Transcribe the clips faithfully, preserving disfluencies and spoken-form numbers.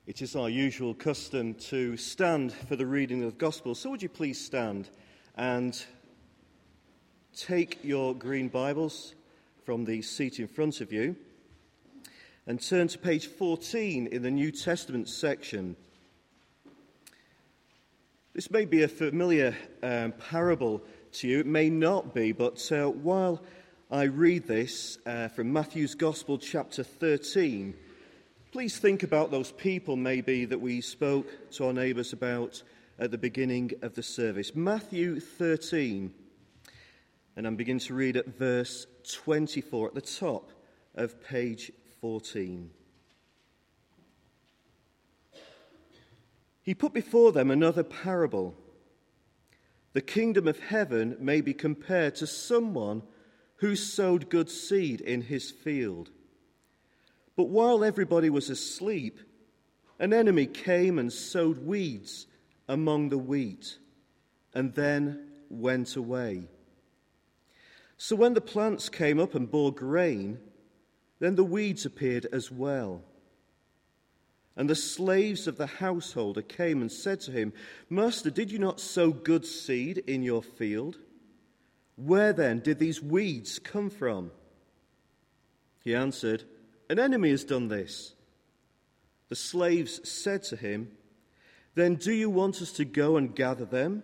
It is our usual custom to stand for the reading of the Gospel. So would you please stand and take your green Bibles from the seat in front of you and turn to page fourteen in the New Testament section. This may be a familiar um, parable to you. It may not be, but uh, while I read this uh, from Matthew's Gospel, chapter thirteen, please think about those people maybe that we spoke to our neighbours about at the beginning of the service. Matthew thirteen, and I'm beginning to read at verse twenty-four at the top of page fourteen. He put before them another parable. The kingdom of heaven may be compared to someone who sowed good seed in his field. But while everybody was asleep, an enemy came and sowed weeds among the wheat, and then went away. So when the plants came up and bore grain, then the weeds appeared as well. And the slaves of the householder came and said to him, "Master, did you not sow good seed in your field? Where then did these weeds come from?" He answered, "An enemy has done this." The slaves said to him, "Then do you want us to go and gather them?"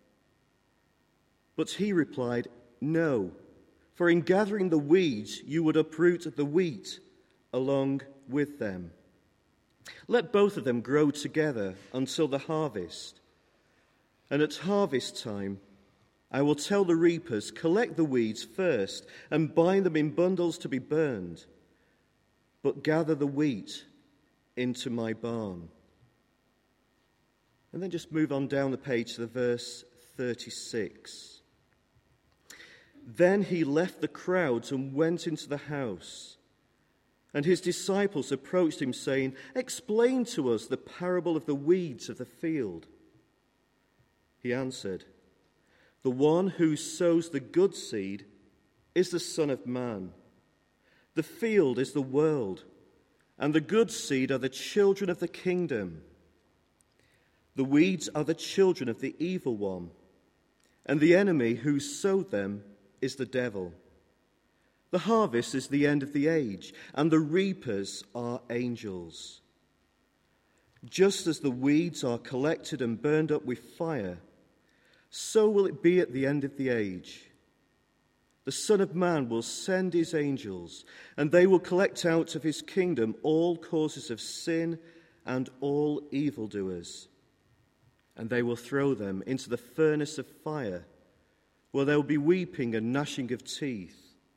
But he replied, "No, for in gathering the weeds you would uproot the wheat along with them. Let both of them grow together until the harvest. And at harvest time I will tell the reapers, collect the weeds first and bind them in bundles to be burned, but gather the wheat into my barn." And then just move on down the page to the verse thirty-six. Then he left the crowds and went into the house. And his disciples approached him, saying, "Explain to us the parable of the weeds of the field." He answered, "The one who sows the good seed is the Son of Man. The field is the world, and the good seed are the children of the kingdom. The weeds are the children of the evil one, and the enemy who sowed them is the devil. The harvest is the end of the age, and the reapers are angels. Just as the weeds are collected and burned up with fire, so will it be at the end of the age. The Son of Man will send his angels, and they will collect out of his kingdom all causes of sin and all evildoers, and they will throw them into the furnace of fire, where there will be weeping and gnashing of teeth.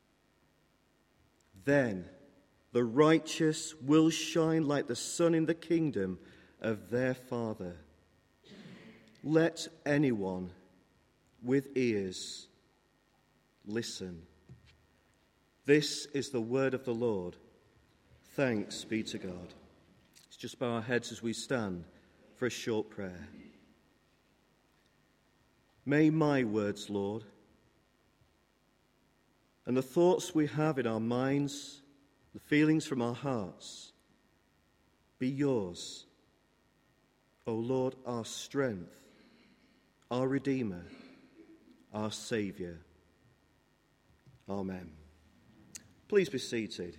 Then the righteous will shine like the sun in the kingdom of their Father. Let anyone with ears listen." This is the word of the Lord. Thanks be to God. Let's just bow our heads as we stand for a short prayer. May my words, Lord, and the thoughts we have in our minds, the feelings from our hearts, be yours, O Lord, our strength, our Redeemer, our Saviour. Amen. Please be seated.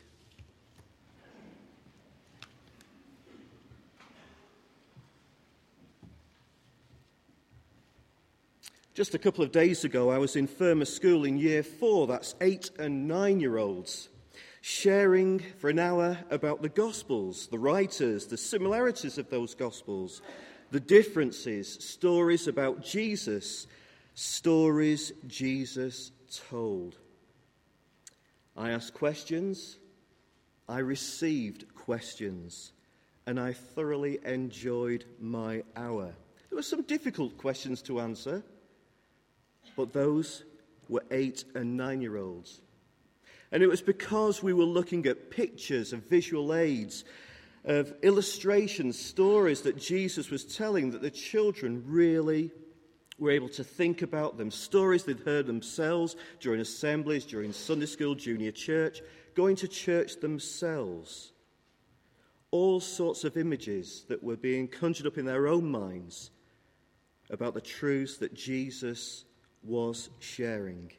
Just a couple of days ago, I was in Firma School in year four, that's eight and nine-year-olds, sharing for an hour about the Gospels, the writers, the similarities of those Gospels, the differences, stories about Jesus, stories Jesus told. I asked questions, I received questions, and I thoroughly enjoyed my hour. There were some difficult questions to answer, but those were eight and nine-year-olds. And it was because we were looking at pictures of visual aids, of illustrations, stories that Jesus was telling that the children really were able to think about them, stories they'd heard themselves during assemblies, during Sunday school, junior church, going to church themselves. all sorts of images that were being conjured up in their own minds about the truths that Jesus was sharing.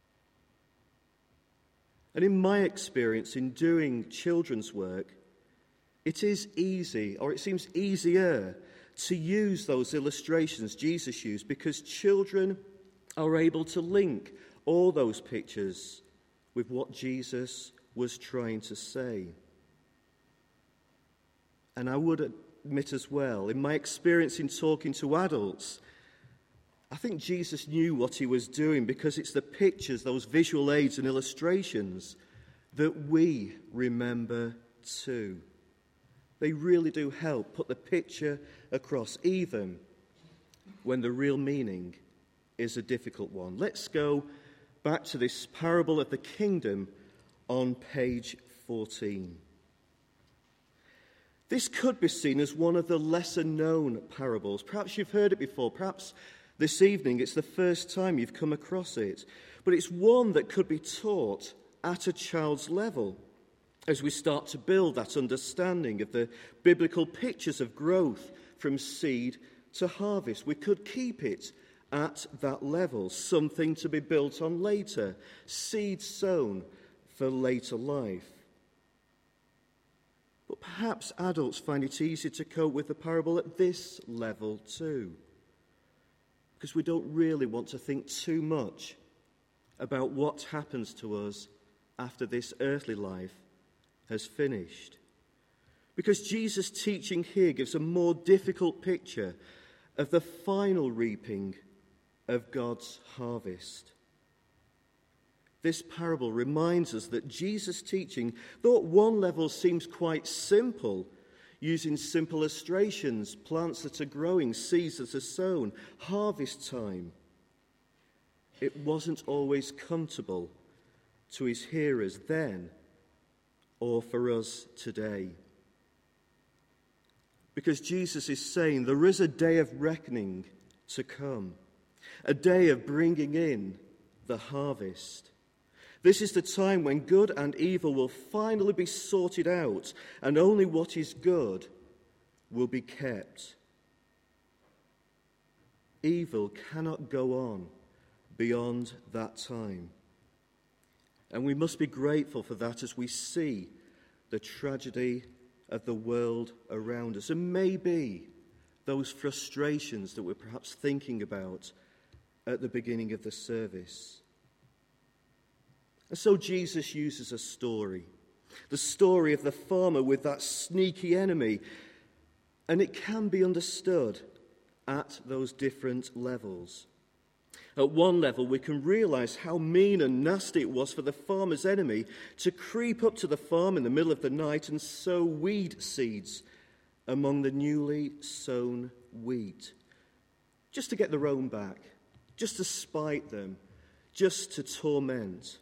And in my experience in doing children's work, it is easy, or it seems easier, to use those illustrations Jesus used because children are able to link all those pictures with what Jesus was trying to say. And I would admit as well, in my experience in talking to adults, I think Jesus knew what he was doing because it's the pictures, those visual aids and illustrations that we remember too. They really do help put the picture across, even when the real meaning is a difficult one. Let's go back to this parable of the kingdom on page fourteen. This could be seen as one of the lesser-known parables. Perhaps you've heard it before. Perhaps this evening it's the first time you've come across it. But it's one that could be taught at a child's level as we start to build that understanding of the biblical pictures of growth from seed to harvest. We could keep it at that level, something to be built on later, seed sown for later life. But perhaps adults find it easy to cope with the parable at this level too, because we don't really want to think too much about what happens to us after this earthly life has finished. Because Jesus' teaching here gives a more difficult picture of the final reaping of God's harvest. This parable reminds us that Jesus' teaching, though at one level seems quite simple, using simple illustrations, plants that are growing, seeds that are sown, harvest time, it wasn't always comfortable to his hearers then or for us today. Because Jesus is saying there is a day of reckoning to come, a day of bringing in the harvest. This is the time when good and evil will finally be sorted out, and only what is good will be kept. Evil cannot go on beyond that time. And we must be grateful for that as we see the tragedy of the world around us. And maybe those frustrations that we're perhaps thinking about at the beginning of the service. And so Jesus uses a story. The story of the farmer with that sneaky enemy. And it can be understood at those different levels. At one level, we can realize how mean and nasty it was for the farmer's enemy to creep up to the farm in the middle of the night and sow weed seeds among the newly sown wheat, just to get their own back, just to spite them, just to torment.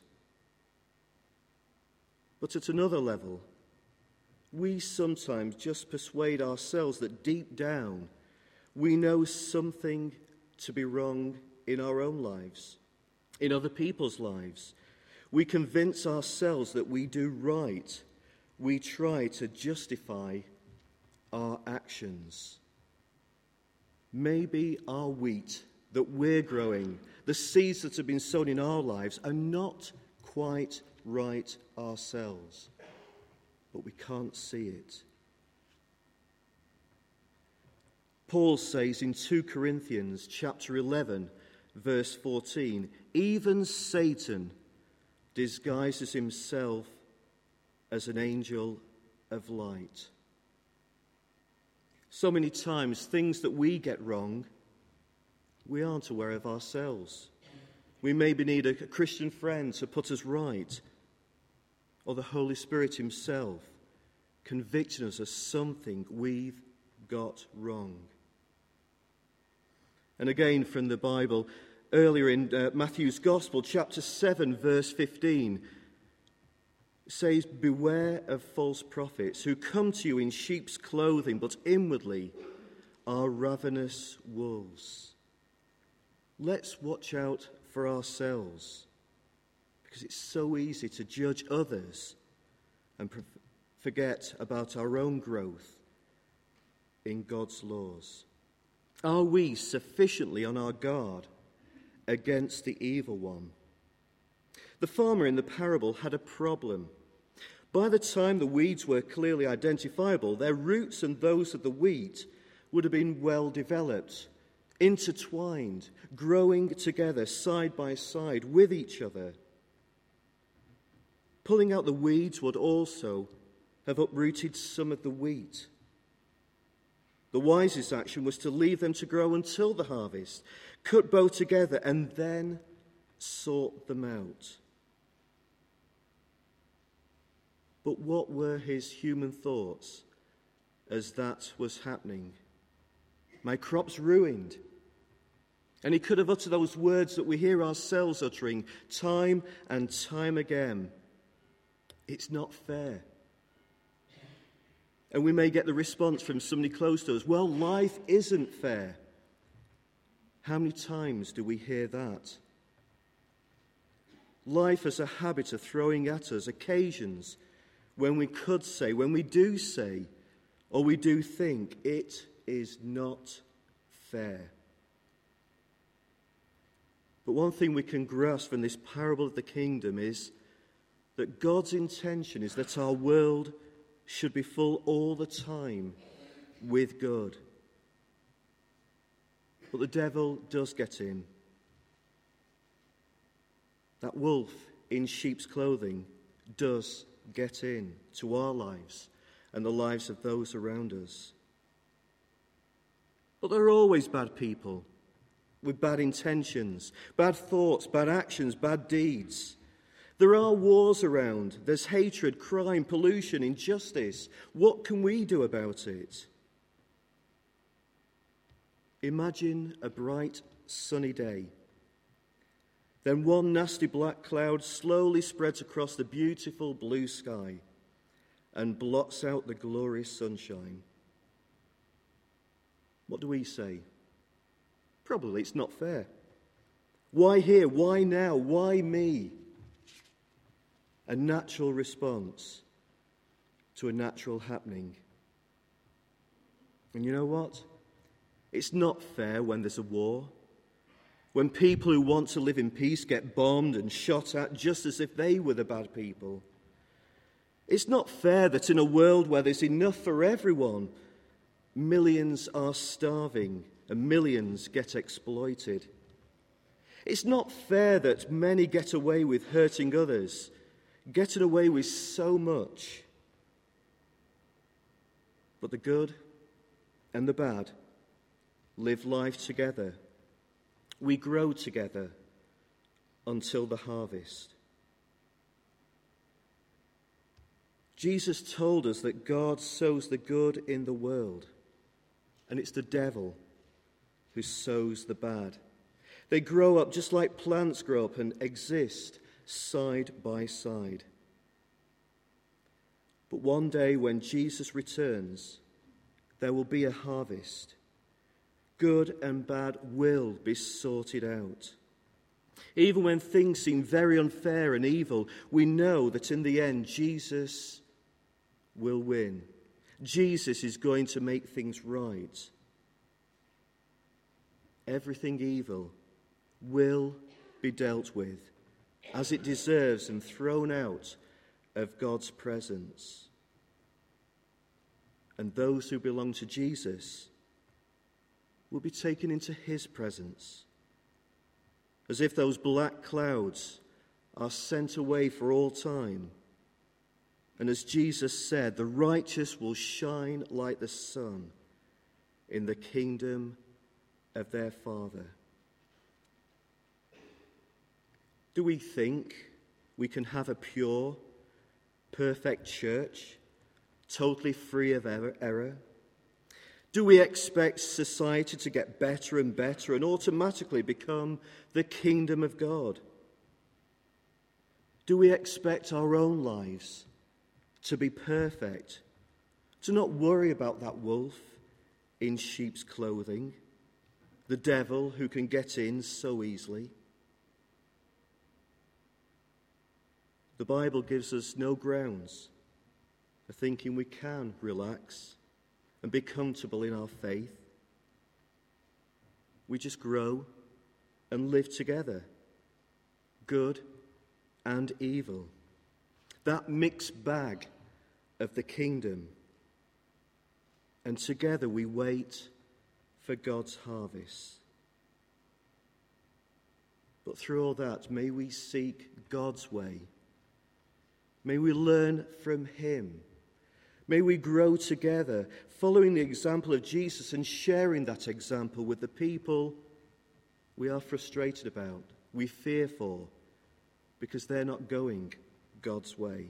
But at another level, we sometimes just persuade ourselves that deep down we know something to be wrong in our own lives, in other people's lives. We convince ourselves that we do right. We try to justify our actions. Maybe our wheat that we're growing, the seeds that have been sown in our lives, are not quite right ourselves, but we can't see it. Paul says in Second Corinthians chapter eleven, verse fourteen, even Satan disguises himself as an angel of light. So many times, things that we get wrong, we aren't aware of ourselves. We maybe need a Christian friend to put us right, or the Holy Spirit himself convicting us of something we've got wrong. And again from the Bible, earlier in uh, Matthew's Gospel, chapter seven, verse fifteen, says, beware of false prophets who come to you in sheep's clothing, but inwardly are ravenous wolves. Let's watch out for ourselves, because it's so easy to judge others and, forget about our own growth in God's laws? Are we sufficiently on our guard against the evil one? The farmer in the parable had a problem. By the time the weeds were clearly identifiable, their roots and those of the wheat would have been well developed, intertwined, growing together side by side with each other. Pulling out the weeds would also have uprooted some of the wheat. The wisest action was to leave them to grow until the harvest, cut both together, and then sort them out. But what were his human thoughts as that was happening? My crop's ruined. And he could have uttered those words that we hear ourselves uttering time and time again. It's not fair. And we may get the response from somebody close to us, well, life isn't fair. How many times do we hear that? Life has a habit of throwing at us occasions when we could say, when we do say, or we do think, it is not fair. But one thing we can grasp from this parable of the kingdom is that God's intention is that our world should be full all the time with good. But the devil does get in. That wolf in sheep's clothing does get in to our lives and the lives of those around us. But there are always bad people with bad intentions, bad thoughts, bad actions, bad deeds. There are wars around. There's hatred, crime, pollution, injustice. What can we do about it? Imagine a bright, sunny day. Then one nasty black cloud slowly spreads across the beautiful blue sky and blots out the glorious sunshine. What do we say? Probably it's not fair. Why here? Why now? Why me? A natural response to a natural happening. And you know what? It's not fair when there's a war, when people who want to live in peace get bombed and shot at just as if they were the bad people. It's not fair that in a world where there's enough for everyone, millions are starving and millions get exploited. It's not fair that many get away with hurting others, getting away with so much. But the good and the bad live life together. We grow together until the harvest. Jesus told us that God sows the good in the world, and it's the devil who sows the bad. They grow up just like plants grow up and exist side by side. But one day when Jesus returns, there will be a harvest. Good and bad will be sorted out. Even when things seem very unfair and evil, we know that in the end, Jesus will win. Jesus is going to make things right. Everything evil will be dealt with as it deserves and thrown out of God's presence. And those who belong to Jesus will be taken into his presence, as if those black clouds are sent away for all time. And as Jesus said, the righteous will shine like the sun in the kingdom of their Father. Do we think we can have a pure, perfect church, totally free of error? Do we expect society to get better and better and automatically become the kingdom of God? Do we expect our own lives to be perfect, to not worry about that wolf in sheep's clothing, the devil who can get in so easily? The Bible gives us no grounds of thinking we can relax and be comfortable in our faith. We just grow and live together, good and evil. That mixed bag of the kingdom. And together we wait for God's harvest. But through all that, may we seek God's way. May we learn from him. May we grow together, following the example of Jesus and sharing that example with the people we are frustrated about, we fear for, because they're not going God's way.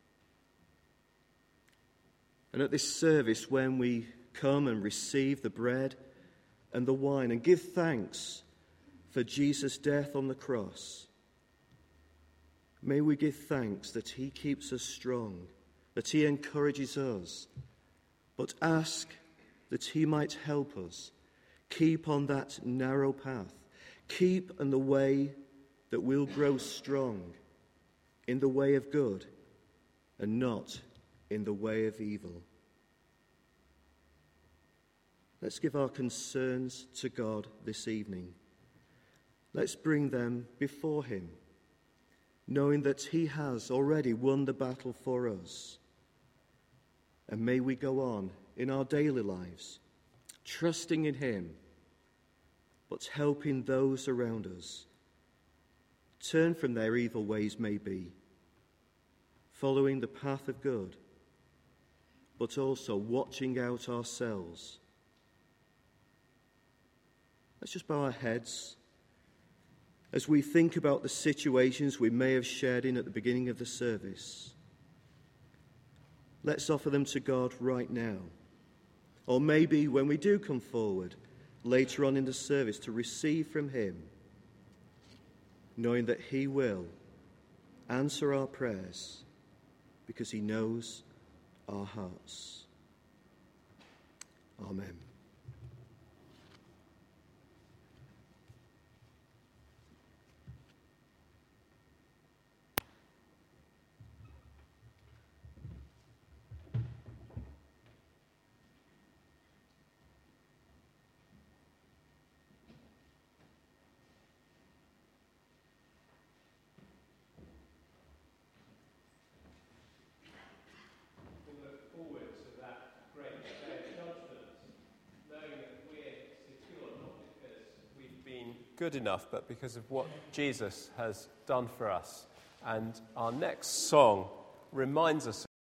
And at this service, when we come and receive the bread and the wine and give thanks for Jesus' death on the cross, may we give thanks that he keeps us strong, that he encourages us, but ask that he might help us keep on that narrow path, keep in the way that we'll grow strong, in the way of good and not in the way of evil. Let's give our concerns to God this evening. Let's bring them before him, knowing that he has already won the battle for us. And may we go on in our daily lives, trusting in him, but helping those around us turn from their evil ways maybe, following the path of good, but also watching out ourselves. Let's just bow our heads as we think about the situations we may have shared in at the beginning of the service. Let's offer them to God right now. Or maybe when we do come forward later on in the service to receive from him, knowing that he will answer our prayers because he knows our hearts. Amen. good enough, but because of what Jesus has done for us. And our next song reminds us